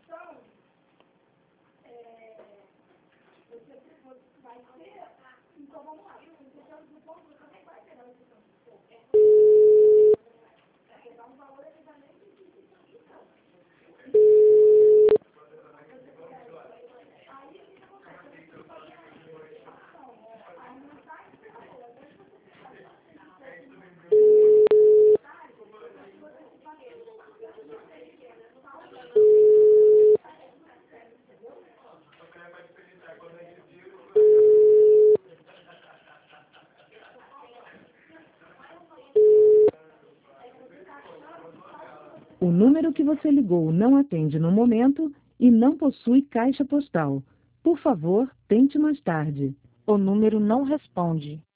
O número que você ligou não atende no momento e não possui caixa postal. Por favor, tente mais tarde. O número não responde.